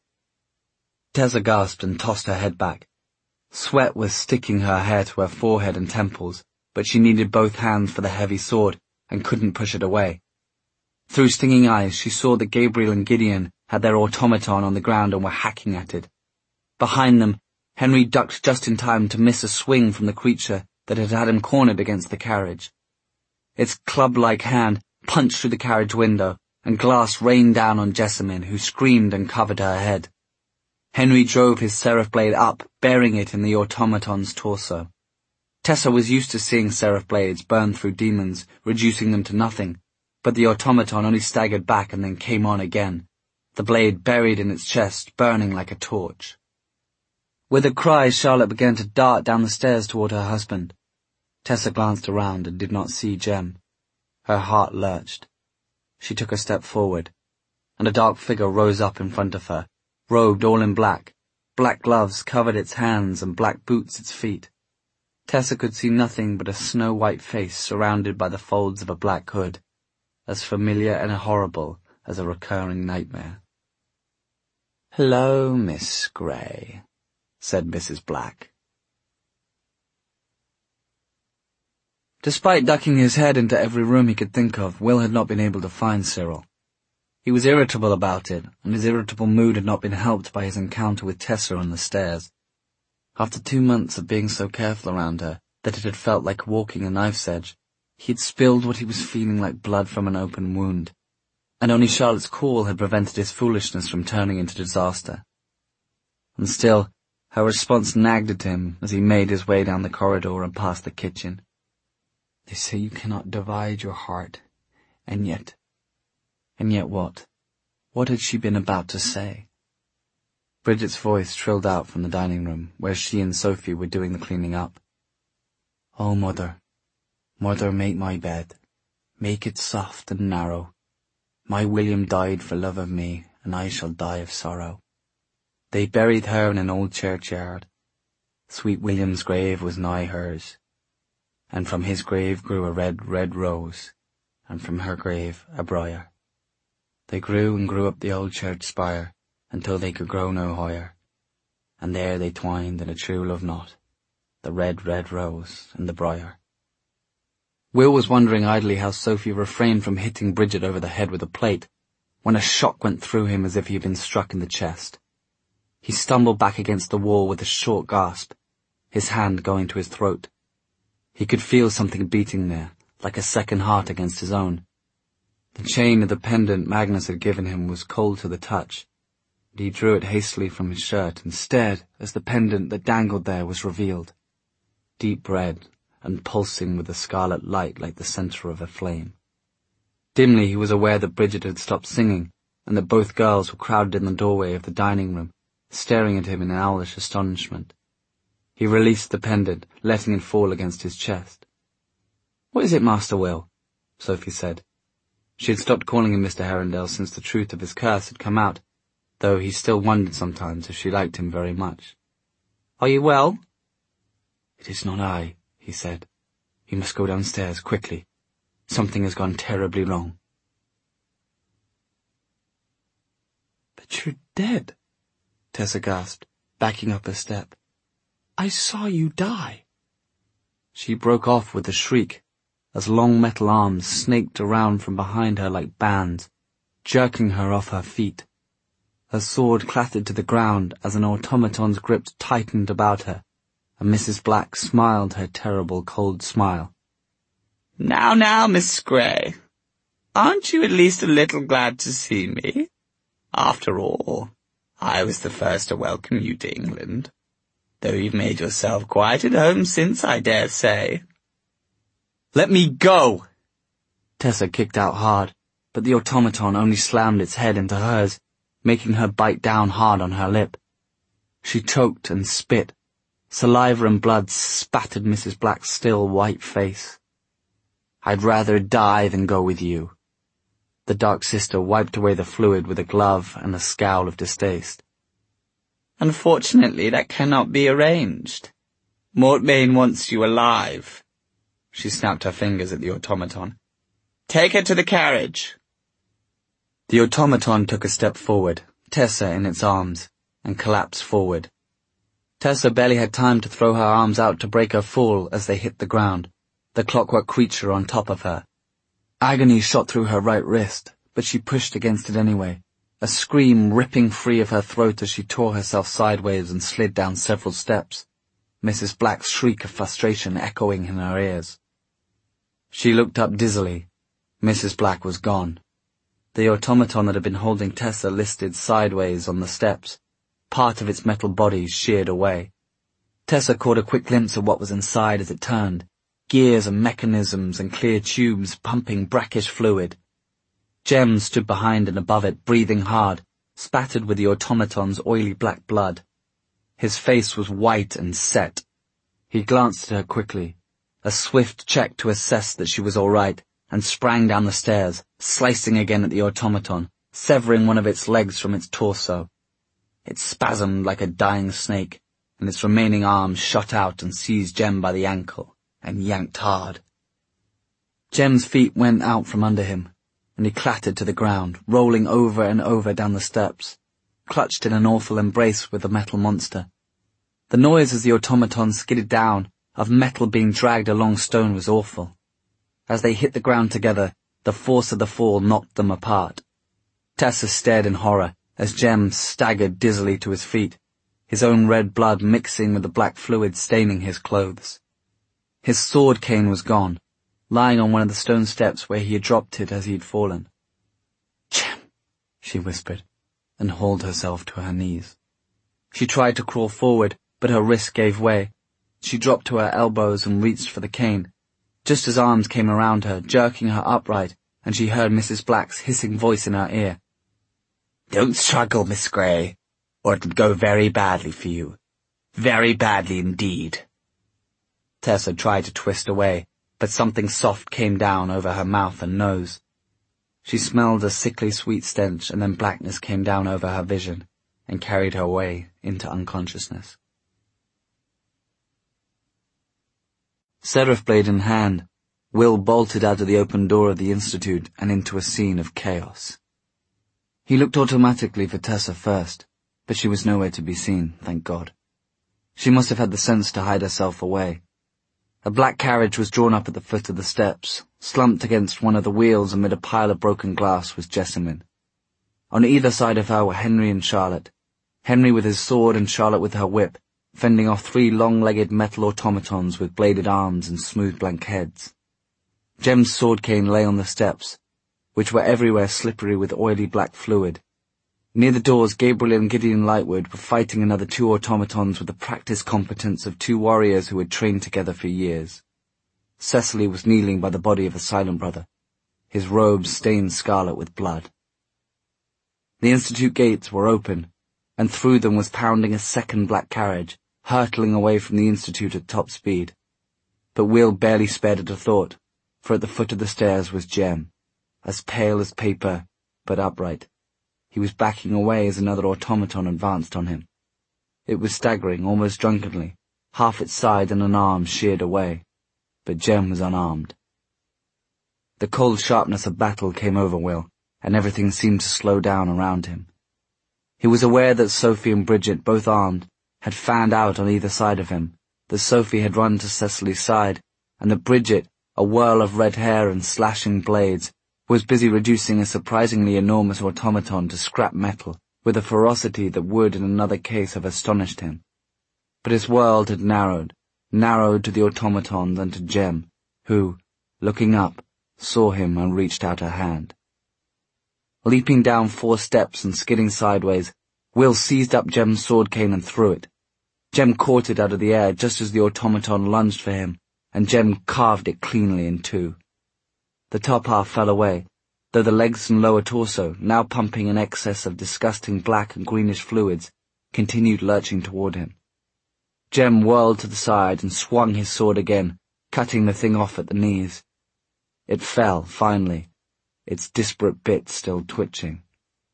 Tessa gasped and tossed her head back. Sweat was sticking her hair to her forehead and temples, but she needed both hands for the heavy sword and couldn't push it away. Through stinging eyes, she saw that Gabriel and Gideon had their automaton on the ground and were hacking at it. Behind them, Henry ducked just in time to miss a swing from the creature that had had him cornered against the carriage. Its club-like hand punched through the carriage window, and glass rained down on Jessamine, who screamed and covered her head. Henry drove his seraph blade up, burying it in the automaton's torso. Tessa was used to seeing seraph blades burn through demons, reducing them to nothing, but the automaton only staggered back and then came on again, the blade buried in its chest, burning like a torch. With a cry, Charlotte began to dart down the stairs toward her husband. Tessa glanced around and did not see Jem. Her heart lurched. She took a step forward, and a dark figure rose up in front of her, robed all in black. Black gloves covered its hands and black boots its feet. Tessa could see nothing but a snow-white face surrounded by the folds of a black hood, as familiar and horrible as a recurring nightmare. "Hello, Miss Grey," said Mrs. Black. Despite ducking his head into every room he could think of, Will had not been able to find Cyril. He was irritable about it, and his irritable mood had not been helped by his encounter with Tessa on the stairs. After 2 months of being so careful around her that it had felt like walking a knife's edge, he had spilled what he was feeling like blood from an open wound, and only Charlotte's call had prevented his foolishness from turning into disaster. And still, her response nagged at him as he made his way down the corridor and past the kitchen. "They say you cannot divide your heart, and yet what? What had she been about to say?" Bridget's voice trilled out from the dining room, where she and Sophie were doing the cleaning up. "Oh, Mother, Mother, make my bed. Make it soft and narrow. My William died for love of me, and I shall die of sorrow. They buried her in an old churchyard. Sweet William's grave was nigh hers, and from his grave grew a red, red rose, and from her grave a briar. They grew and grew up the old church spire, until they could grow no higher, and there they twined in a true love knot, the red, red rose and the briar." Will was wondering idly how Sophie refrained from hitting Bridget over the head with a plate, when a shock went through him as if he had been struck in the chest. He stumbled back against the wall with a short gasp, his hand going to his throat. He could feel something beating there, like a second heart against his own. The chain of the pendant Magnus had given him was cold to the touch, but he drew it hastily from his shirt and stared as the pendant that dangled there was revealed, deep red and pulsing with a scarlet light like the centre of a flame. Dimly he was aware that Bridget had stopped singing, and that both girls were crowded in the doorway of the dining room, staring at him in owlish astonishment. He released the pendant, letting it fall against his chest. "What is it, Master Will?" Sophie said. She had stopped calling him Mr. Herondale since the truth of his curse had come out, though he still wondered sometimes if she liked him very much. "Are you well?" "It is not I," he said. "You must go downstairs, quickly. Something has gone terribly wrong. But you're dead, Tessa gasped, backing up a step. I saw you die. She broke off with a shriek, as long metal arms snaked around from behind her like bands, jerking her off her feet. Her sword clattered to the ground as an automaton's grip tightened about her, and Mrs. Black smiled her terrible cold smile. Now, Miss Grey, aren't you at least a little glad to see me? After all, I was the first to welcome you to England, though you've made yourself quite at home since, I dare say. Let me go! Tessa kicked out hard, but the automaton only slammed its head into hers, making her bite down hard on her lip. She choked and spit. Saliva and blood spattered Mrs. Black's still white face. I'd rather die than go with you. The dark sister wiped away the fluid with a glove and a scowl of distaste. Unfortunately, that cannot be arranged. Mortmain wants you alive. She snapped her fingers at the automaton. Take her to the carriage. The automaton took a step forward, Tessa in its arms, and collapsed forward. Tessa barely had time to throw her arms out to break her fall as they hit the ground, the clockwork creature on top of her. Agony shot through her right wrist, but she pushed against it anyway, a scream ripping free of her throat as she tore herself sideways and slid down several steps, Mrs. Black's shriek of frustration echoing in her ears. She looked up dizzily. Mrs. Black was gone. The automaton that had been holding Tessa listed sideways on the steps, part of its metal body sheared away. Tessa caught a quick glimpse of what was inside as it turned, gears and mechanisms and clear tubes pumping brackish fluid. Jem stood behind and above it, breathing hard, spattered with the automaton's oily black blood. His face was white and set. He glanced at her quickly, a swift check to assess that she was all right, and sprang down the stairs, slicing again at the automaton, severing one of its legs from its torso. It spasmed like a dying snake, and its remaining arm shot out and seized Jem by the ankle, and yanked hard. Jem's feet went out from under him, and he clattered to the ground, rolling over and over down the steps, clutched in an awful embrace with the metal monster. The noise as the automaton skidded down, of metal being dragged along stone, was awful. As they hit the ground together, the force of the fall knocked them apart. Tessa stared in horror as Jem staggered dizzily to his feet, his own red blood mixing with the black fluid staining his clothes. His sword cane was gone, lying on one of the stone steps where he had dropped it as he had fallen. "Jem," she whispered, and hauled herself to her knees. She tried to crawl forward, but her wrist gave way. She dropped to her elbows and reached for the cane, just as arms came around her, jerking her upright, and she heard Mrs. Black's hissing voice in her ear. "Don't struggle, Miss Grey, or it would go very badly for you. Very badly indeed." Tessa tried to twist away, but something soft came down over her mouth and nose. She smelled a sickly sweet stench, and then blackness came down over her vision and carried her away into unconsciousness. Seraph blade in hand, Will bolted out of the open door of the Institute and into a scene of chaos. He looked automatically for Tessa first, but she was nowhere to be seen, thank God. She must have had the sense to hide herself away. A black carriage was drawn up at the foot of the steps. Slumped against one of the wheels amid a pile of broken glass was Jessamine. On either side of her were Henry and Charlotte, Henry with his sword and Charlotte with her whip, fending off 3 long-legged metal automatons with bladed arms and smooth blank heads. Jem's sword cane lay on the steps, which were everywhere slippery with oily black fluid. Near the doors, Gabriel and Gideon Lightwood were fighting another 2 automatons with the practiced competence of 2 warriors who had trained together for years. Cecily was kneeling by the body of a silent brother, his robes stained scarlet with blood. The Institute gates were open, and through them was pounding a second black carriage, hurtling away from the Institute at top speed. But Will barely spared it a thought, for at the foot of the stairs was Jem, as pale as paper, but upright. He was backing away as another automaton advanced on him. It was staggering, almost drunkenly, half its side and an arm sheared away, but Jem was unarmed. The cold sharpness of battle came over Will, and everything seemed to slow down around him. He was aware that Sophie and Bridget, both armed, had fanned out on either side of him, that Sophie had run to Cecily's side, and that Bridget, a whirl of red hair and slashing blades, was busy reducing a surprisingly enormous automaton to scrap metal with a ferocity that would in another case have astonished him. But his world had narrowed to the automaton and to Jem, who, looking up, saw him and reached out her hand. Leaping down 4 steps and skidding sideways, Will seized up Jem's sword cane and threw it. Jem caught it out of the air just as the automaton lunged for him, and Jem carved it cleanly in 2. The top half fell away, though the legs and lower torso, now pumping an excess of disgusting black and greenish fluids, continued lurching toward him. Jem whirled to the side and swung his sword again, cutting the thing off at the knees. It fell, finally, its disparate bits still twitching.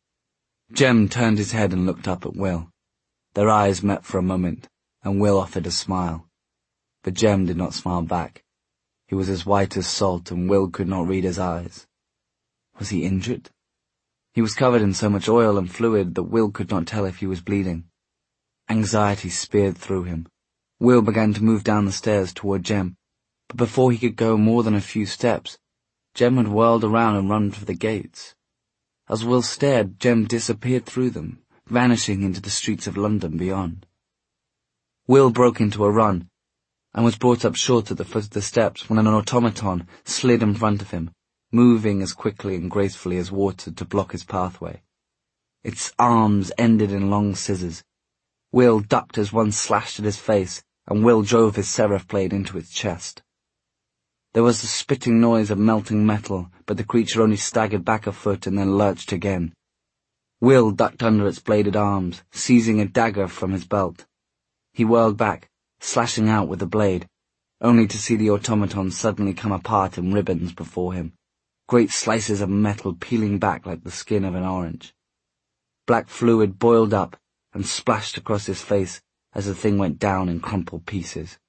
Jem turned his head and looked up at Will. Their eyes met for a moment, and Will offered a smile. But Jem did not smile back. He was as white as salt, and Will could not read his eyes. Was he injured? He was covered in so much oil and fluid that Will could not tell if he was bleeding. Anxiety speared through him. Will began to move down the stairs toward Jem, but before he could go more than a few steps, Jem had whirled around and run for the gates. As Will stared, Jem disappeared through them, vanishing into the streets of London beyond. Will broke into a run, and was brought up short at the foot of the steps when an automaton slid in front of him, moving as quickly and gracefully as water to block his pathway. Its arms ended in long scissors. Will ducked as one slashed at his face, and Will drove his seraph blade into its chest. There was the spitting noise of melting metal, but the creature only staggered back a foot and then lurched again. Will ducked under its bladed arms, seizing a dagger from his belt. He whirled back, slashing out with the blade, only to see the automaton suddenly come apart in ribbons before him, great slices of metal peeling back like the skin of an orange. Black fluid boiled up and splashed across his face as the thing went down in crumpled pieces.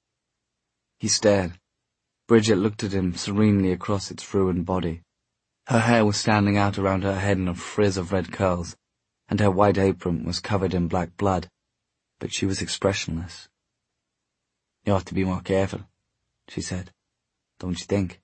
He stared. Bridget looked at him serenely across its ruined body. Her hair was standing out around her head in a frizz of red curls, and her white apron was covered in black blood, but she was expressionless. "You ought to be more careful," she said. "Don't you think?"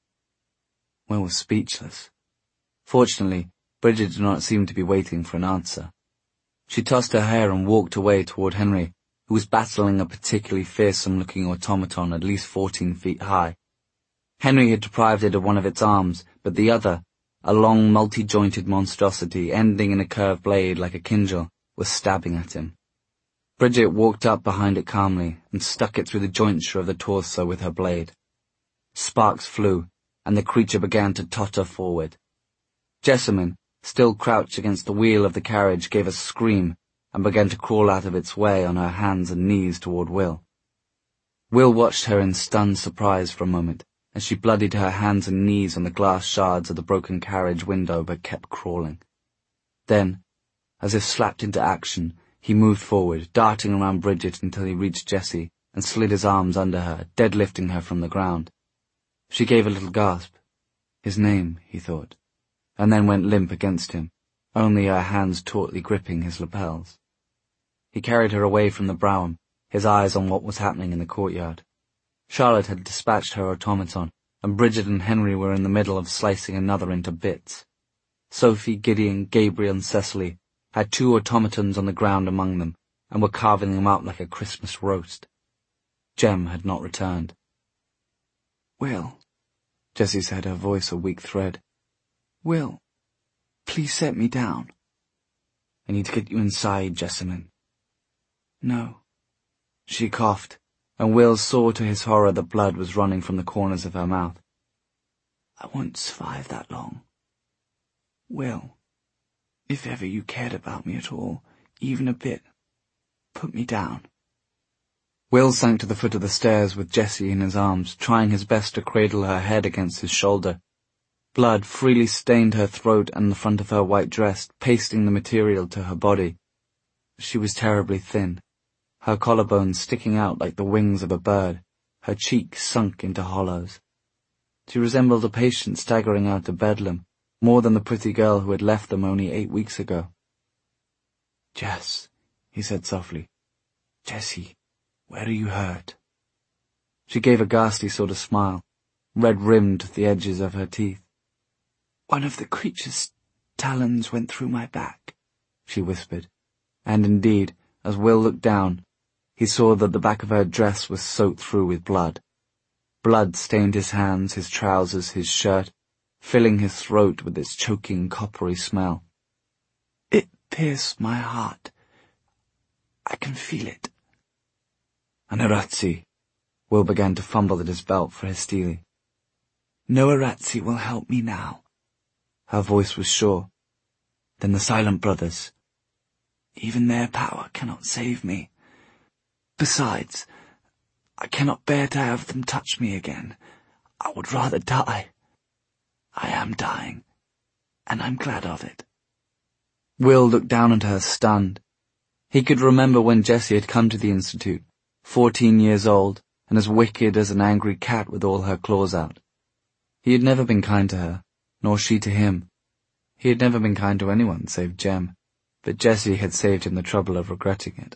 Will was speechless. Fortunately, Bridget did not seem to be waiting for an answer. She tossed her hair and walked away toward Henry, who was battling a particularly fearsome-looking automaton at least 14 feet high. Henry had deprived it of one of its arms, but the other, a long, multi-jointed monstrosity ending in a curved blade like a kinjal, was stabbing at him. Bridget walked up behind it calmly and stuck it through the jointure of the torso with her blade. Sparks flew, and the creature began to totter forward. Jessamine, still crouched against the wheel of the carriage, gave a scream and began to crawl out of its way on her hands and knees toward Will. Will watched her in stunned surprise for a moment as she bloodied her hands and knees on the glass shards of the broken carriage window but kept crawling. Then, as if slapped into action, he moved forward, darting around Bridget until he reached Jessie and slid his arms under her, deadlifting her from the ground. She gave a little gasp. His name, he thought, and then went limp against him, only her hands tautly gripping his lapels. He carried her away from the brougham, his eyes on what was happening in the courtyard. Charlotte had dispatched her automaton, and Bridget and Henry were in the middle of slicing another into bits. Sophie, Gideon, Gabriel, and Cecily had 2 automatons on the ground among them, and were carving them up like a Christmas roast. Jem had not returned. "Will," Jessie said, her voice a weak thread. "Will, please set me down." "I need to get you inside, Jessamine." "No." She coughed, and Will saw to his horror that blood was running from the corners of her mouth. "I won't survive that long. Will, if ever you cared about me at all, even a bit, put me down." Will sank to the foot of the stairs with Jessie in his arms, trying his best to cradle her head against his shoulder. Blood freely stained her throat and the front of her white dress, pasting the material to her body. She was terribly thin, her collarbones sticking out like the wings of a bird, her cheeks sunk into hollows. She resembled a patient staggering out of Bedlam, more than the pretty girl who had left them only 8 weeks ago. "Jess," he said softly. "Jessie, where are you hurt?" She gave a ghastly sort of smile, red-rimmed the edges of her teeth. "One of the creature's talons went through my back," she whispered, and indeed, as Will looked down, he saw that the back of her dress was soaked through with blood. Blood stained his hands, his trousers, his shirt, filling his throat with its choking, coppery smell. "It pierced my heart. I can feel it." "An Arazzi." Will began to fumble at his belt for his steely. "No Arazzi will help me now." Her voice was sure. "Then the Silent Brothers. Even their power cannot save me. Besides, I cannot bear to have them touch me again. I would rather die. I am dying, and I'm glad of it." Will looked down at her, stunned. He could remember when Jessie had come to the Institute, 14 years old, and as wicked as an angry cat with all her claws out. He had never been kind to her, nor she to him. He had never been kind to anyone save Jem, but Jessie had saved him the trouble of regretting it.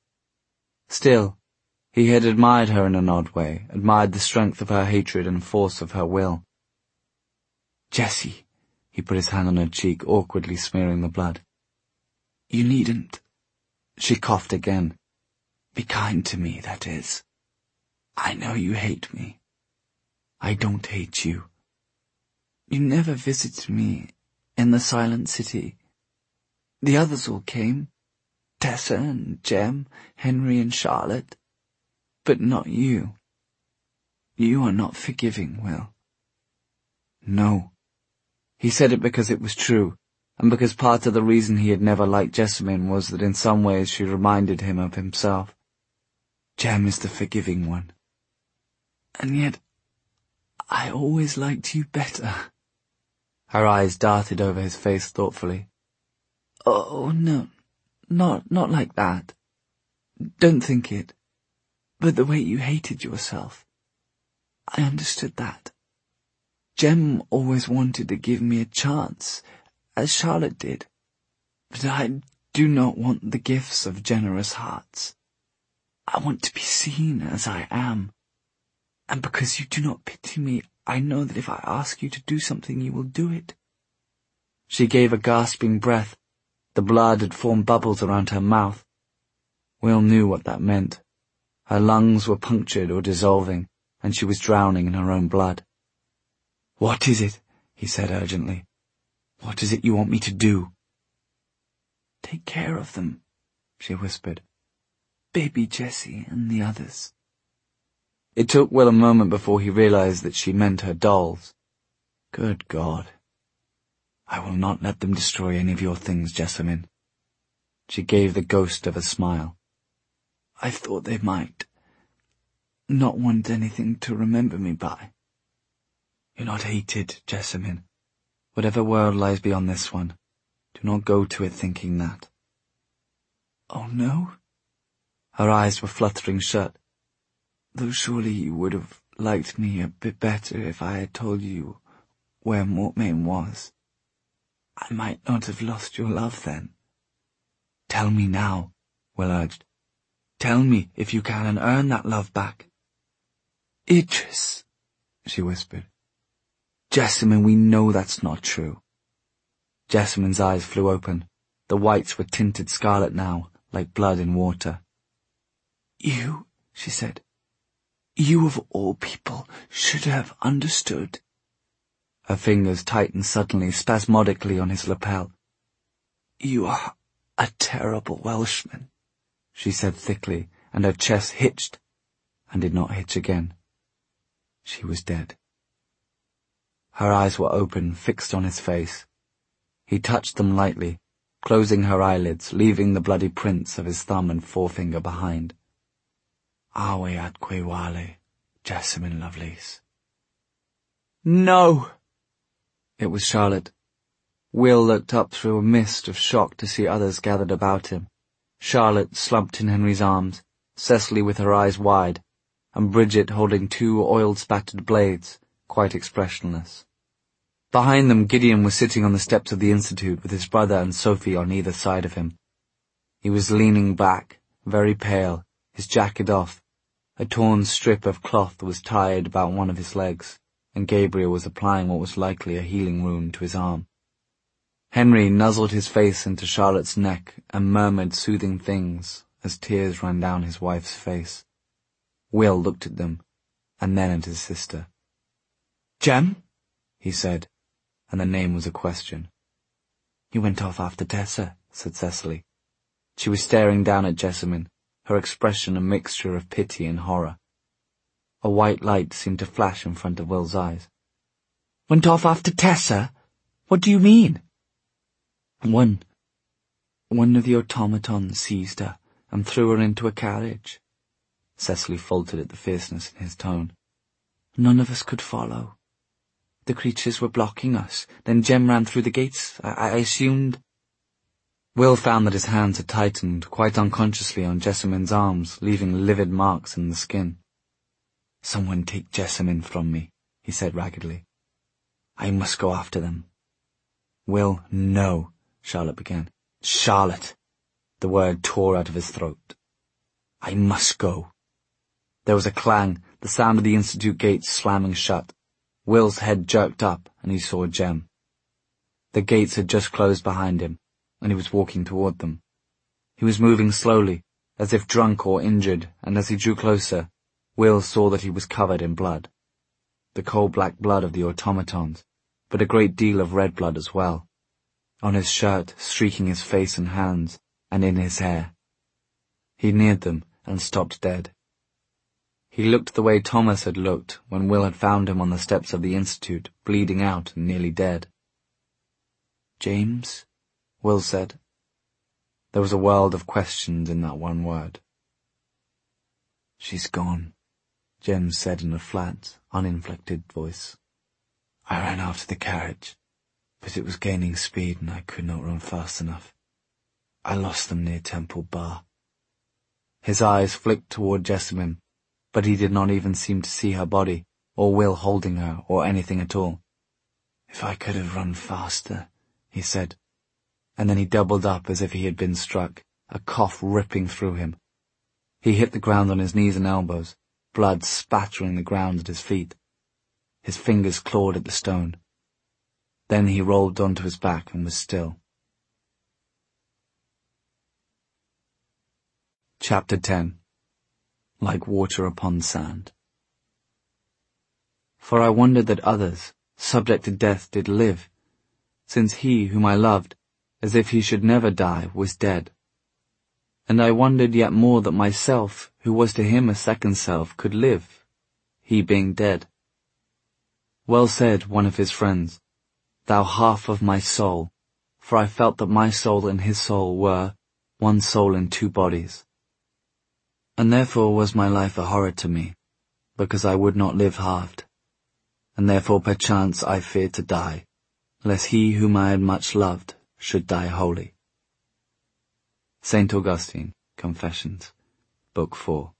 Still, he had admired her in an odd way, admired the strength of her hatred and force of her will. "Jessie," he put his hand on her cheek, awkwardly smearing the blood. "You needn't." She coughed again. "Be kind to me, that is. I know you hate me. I don't hate you. You never visited me in the Silent City. The others all came. Tessa and Jem, Henry and Charlotte. But not you. You are not forgiving, Will." "No." He said it because it was true, and because part of the reason he had never liked Jessamine was that in some ways she reminded him of himself. "Jem is the forgiving one. And yet, I always liked you better." Her eyes darted over his face thoughtfully. "Oh, no, not like that. Don't think it. But the way you hated yourself. I understood that. Jem always wanted to give me a chance, as Charlotte did. But I do not want the gifts of generous hearts. I want to be seen as I am. And because you do not pity me, I know that if I ask you to do something, you will do it." She gave a gasping breath. The blood had formed bubbles around her mouth. Will knew what that meant. Her lungs were punctured or dissolving, and she was drowning in her own blood. "What is it?" he said urgently. "What is it you want me to do?" "Take care of them," she whispered. "Baby Jessie and the others." It took Will a moment before he realized that she meant her dolls. "Good God. I will not let them destroy any of your things, Jessamine." She gave the ghost of a smile. "I thought they might. Not want anything to remember me by." "You're not hated, Jessamine. Whatever world lies beyond this one, do not go to it thinking that." "Oh, no?" Her eyes were fluttering shut. "Though surely you would have liked me a bit better if I had told you where Mortmain was. I might not have lost your love then." "Tell me now," Will urged. "Tell me if you can and earn that love back." "Idris," she whispered. "Jessamine, we know that's not true." Jessamine's eyes flew open. The whites were tinted scarlet now, like blood in water. "You," she said, "you of all people should have understood." Her fingers tightened suddenly, spasmodically on his lapel. "You are a terrible Welshman," she said thickly, and her chest hitched, and did not hitch again. She was dead. Her eyes were open, fixed on his face. He touched them lightly, closing her eyelids, leaving the bloody prints of his thumb and forefinger behind. "Awe atque wale, Jessamine Lovelace." "No!" It was Charlotte. Will looked up through a mist of shock to see others gathered about him. Charlotte slumped in Henry's arms, Cecily with her eyes wide, and Bridget holding 2 oil-spattered blades, quite expressionless. Behind them, Gideon was sitting on the steps of the Institute with his brother and Sophie on either side of him. He was leaning back, very pale, his jacket off. A torn strip of cloth was tied about one of his legs, and Gabriel was applying what was likely a healing wound to his arm. Henry nuzzled his face into Charlotte's neck and murmured soothing things as tears ran down his wife's face. Will looked at them, and then at his sister. "Jem?" he said, and the name was a question. "He went off after Tessa," said Cecily. She was staring down at Jessamine, her expression a mixture of pity and horror. A white light seemed to flash in front of Will's eyes. "Went off after Tessa? What do you mean?" One of the automatons seized her and threw her into a carriage." Cecily faltered at the fierceness in his tone. "None of us could follow. The creatures were blocking us. Then Jem ran through the gates. I assumed—" Will found that his hands had tightened quite unconsciously on Jessamine's arms, leaving livid marks in the skin. "Someone take Jessamine from me," he said raggedly. "I must go after them." "Will, no," Charlotte began. "Charlotte!" The word tore out of his throat. "I must go." There was a clang, the sound of the Institute gates slamming shut. Will's head jerked up, and he saw Jem. The gates had just closed behind him, and he was walking toward them. He was moving slowly, as if drunk or injured, and as he drew closer, Will saw that he was covered in blood. The coal-black blood of the automatons, but a great deal of red blood as well. On his shirt, streaking his face and hands, and in his hair. He neared them and stopped dead. He looked the way Thomas had looked when Will had found him on the steps of the Institute, bleeding out and nearly dead. "James?" Will said. There was a world of questions in that one word. "She's gone," Jem said in a flat, uninflected voice. "I ran after the carriage, but it was gaining speed and I could not run fast enough. I lost them near Temple Bar." His eyes flicked toward Jessamine, but he did not even seem to see her body, or Will holding her, or anything at all. "If I could have run faster," he said, and then he doubled up as if he had been struck, a cough ripping through him. He hit the ground on his knees and elbows, blood spattering the ground at his feet. His fingers clawed at the stone. Then he rolled onto his back and was still. Chapter 10. Like water upon sand. For I wondered that others, subject to death, did live, since he whom I loved, as if he should never die, was dead. And I wondered yet more that myself, who was to him a second self, could live, he being dead. Well said one of his friends, "Thou half of my soul," for I felt that my soul and his soul were one soul in two bodies. And therefore was my life a horror to me, because I would not live halved, and therefore perchance I feared to die, lest he whom I had much loved should die wholly. St. Augustine, Confessions, Book 4.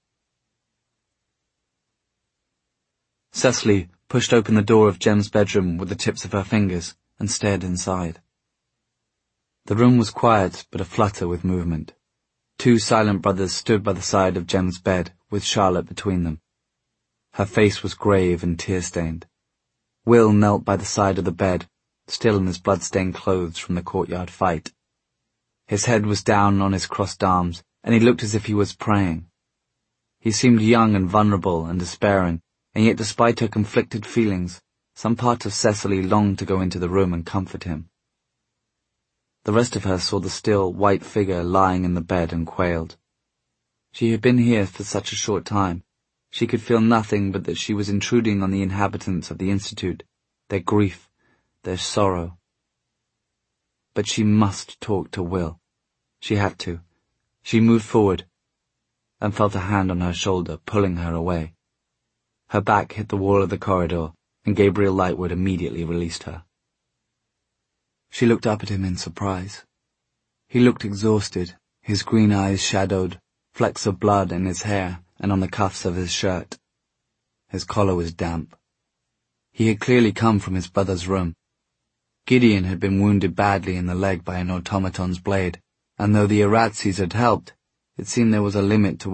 Cecily pushed open the door of Jem's bedroom with the tips of her fingers and stared inside. The room was quiet but aflutter with movement. Two silent brothers stood by the side of Jem's bed, with Charlotte between them. Her face was grave and tear-stained. Will knelt by the side of the bed, still in his blood-stained clothes from the courtyard fight. His head was down on his crossed arms, and he looked as if he was praying. He seemed young and vulnerable and despairing, and yet despite her conflicted feelings, some part of Cecily longed to go into the room and comfort him. The rest of her saw the still, white figure lying in the bed and quailed. She had been here for such a short time. She could feel nothing but that she was intruding on the inhabitants of the Institute, their grief, their sorrow. But she must talk to Will. She had to. She moved forward, and felt a hand on her shoulder pulling her away. Her back hit the wall of the corridor, and Gabriel Lightwood immediately released her. She looked up at him in surprise. He looked exhausted, his green eyes shadowed, flecks of blood in his hair and on the cuffs of his shirt. His collar was damp. He had clearly come from his brother's room. Gideon had been wounded badly in the leg by an automaton's blade, and though the Arazzis had helped, it seemed there was a limit to